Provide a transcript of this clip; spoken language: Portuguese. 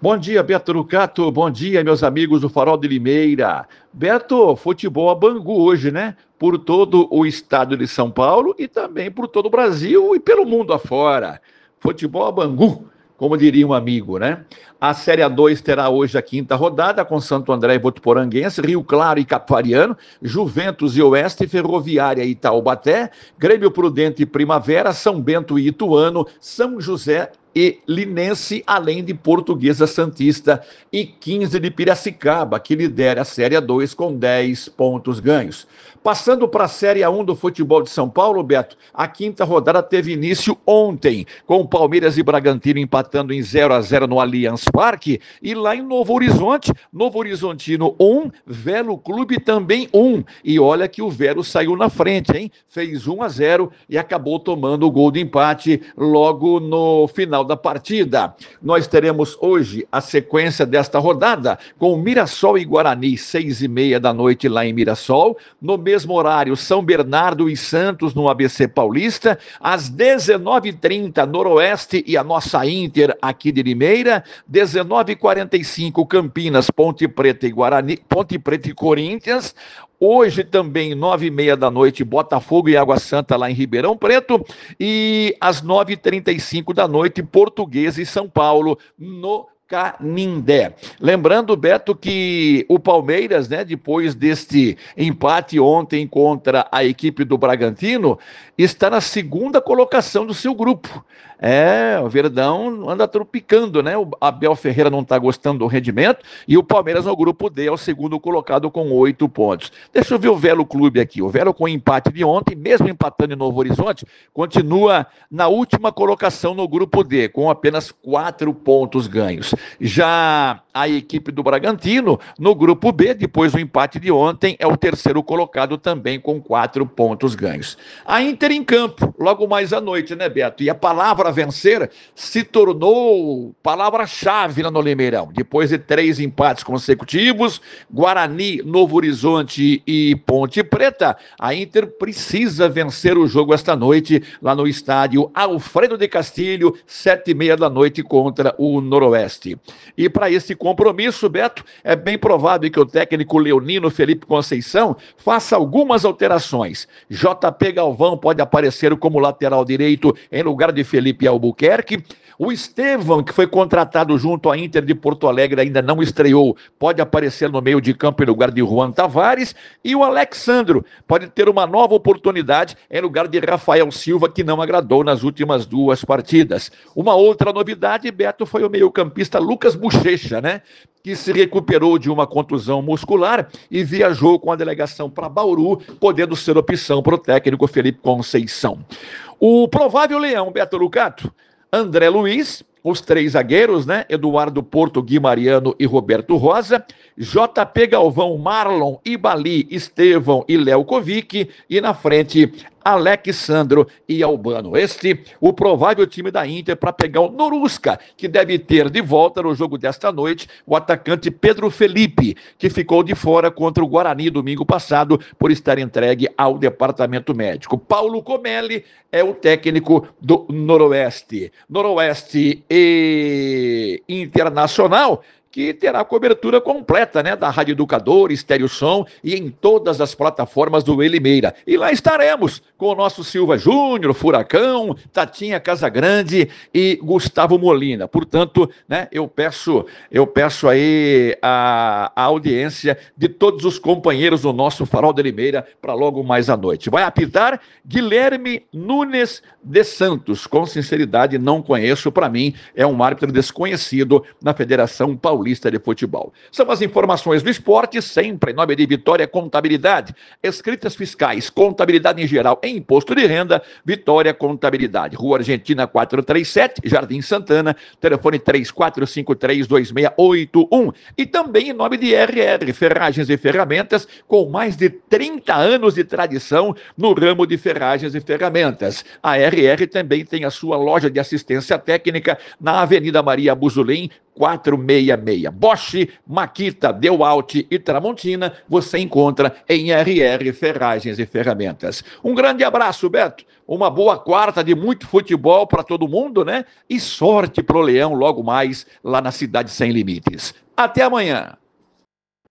Bom dia, Beto Lucato. Bom dia, meus amigos do Farol de Limeira. Beto, futebol a Bangu hoje, né? Por todo o estado de São Paulo e também por todo o Brasil e pelo mundo afora. Futebol a Bangu, como diria um amigo, né? A Série A2 terá hoje a quinta rodada com Santo André e Votuporanguense, Rio Claro e Capivariano, Juventus e Oeste, Ferroviária e Taubaté, Grêmio Prudente e Primavera, São Bento e Ituano, São José e Linense, além de Portuguesa Santista e 15 de Piracicaba, que lidera a Série A2 com 10 pontos ganhos. Passando para a Série A1 do futebol de São Paulo, Beto, a quinta rodada teve início ontem, com Palmeiras e Bragantino empatando em 0-0 no Allianz Parque, e lá em Novo Horizonte, Novo Horizontino 1, Velo Clube também 1. E olha que o Velo saiu na frente, hein? Fez 1-0 e acabou tomando o gol de empate logo no final da partida. Nós teremos hoje a sequência desta rodada com Mirassol e Guarani, 6h30 da noite lá em Mirassol. No mesmo horário, São Bernardo e Santos no ABC Paulista. Às 19h30, Noroeste e a nossa Inter aqui de Limeira. 19h45, Campinas, Ponte Preta e Guarani, Ponte Preta e Corinthians. Hoje também, 9h30 da noite, Botafogo e Água Santa lá em Ribeirão Preto. E às 9h35 da noite, Portuguesa e São Paulo no Canindé. Lembrando, Beto, que o Palmeiras, né, depois deste empate ontem contra a equipe do Bragantino, está na segunda colocação do seu grupo. O Verdão anda tropicando, né? O Abel Ferreira não está gostando do rendimento e o Palmeiras no grupo D é o segundo colocado com 8 pontos. Deixa eu ver o Velo Clube aqui. O Velo com o empate de ontem, mesmo empatando em Novo Horizonte, continua na última colocação no grupo D, com apenas 4 pontos ganhos. Já a equipe do Bragantino, no grupo B, depois do empate de ontem, é o terceiro colocado também com 4 pontos ganhos. A Inter em campo, logo mais à noite, né, Beto? E a palavra vencer se tornou palavra-chave lá no Limeirão. Depois de 3 empates consecutivos, Guarani, Novo Horizonte e Ponte Preta, a Inter precisa vencer o jogo esta noite lá no estádio Alfredo de Castilho, 7h30 da noite contra o Noroeste. E para esse compromisso, Beto, é bem provável que o técnico leonino Felipe Conceição faça algumas alterações. JP Galvão pode aparecer como lateral direito em lugar de Felipe Albuquerque. O Estevão, que foi contratado junto à Inter de Porto Alegre, ainda não estreou, pode aparecer no meio de campo em lugar de Juan Tavares. E o Alexandro pode ter uma nova oportunidade em lugar de Rafael Silva, que não agradou nas últimas 2 partidas. Uma outra novidade, Beto, foi o meio-campista Lucas Bochecha, né? Que se recuperou de uma contusão muscular e viajou com a delegação para Bauru, podendo ser opção para o técnico Felipe Conceição. O provável leão, Beto Lucato, André Luiz, os 3 zagueiros, né? Eduardo Porto, Gui Mariano e Roberto Rosa, JP Galvão, Marlon, Ibali, Estevão e Léo Kovic, e na frente, Alexandro e Albano. Este, o provável time da Inter para pegar o Norusca, que deve ter de volta no jogo desta noite o atacante Pedro Felipe, que ficou de fora contra o Guarani domingo passado por estar entregue ao departamento médico. Paulo Comelli é o técnico do Noroeste. Noroeste e Internacional, que terá cobertura completa, né, da Rádio Educador, Estéreo Som e em todas as plataformas do Limeira. E lá estaremos com o nosso Silva Júnior, Furacão, Tatinha Casagrande e Gustavo Molina. Portanto, né, eu peço aí a audiência de todos os companheiros do nosso Farol de Limeira para logo mais à noite. Vai apitar Guilherme Nunes de Santos. Com sinceridade, não conheço, para mim é um árbitro desconhecido na Federação Paulista de Futebol. São as informações do esporte, sempre em nome de Vitória Contabilidade. Escritas fiscais, contabilidade em geral e imposto de renda, Vitória Contabilidade. Rua Argentina 437, Jardim Santana, telefone 34532681. E também em nome de RR, Ferragens e Ferramentas, com mais de 30 anos de tradição no ramo de ferragens e ferramentas. A RR também tem a sua loja de assistência técnica na Avenida Maria Buzulim, 466. Bosch, Makita, Dewalt e Tramontina você encontra em RR Ferragens e Ferramentas. Um grande abraço, Beto. Uma boa quarta de muito futebol para todo mundo, né? E sorte pro Leão logo mais lá na Cidade Sem Limites. Até amanhã.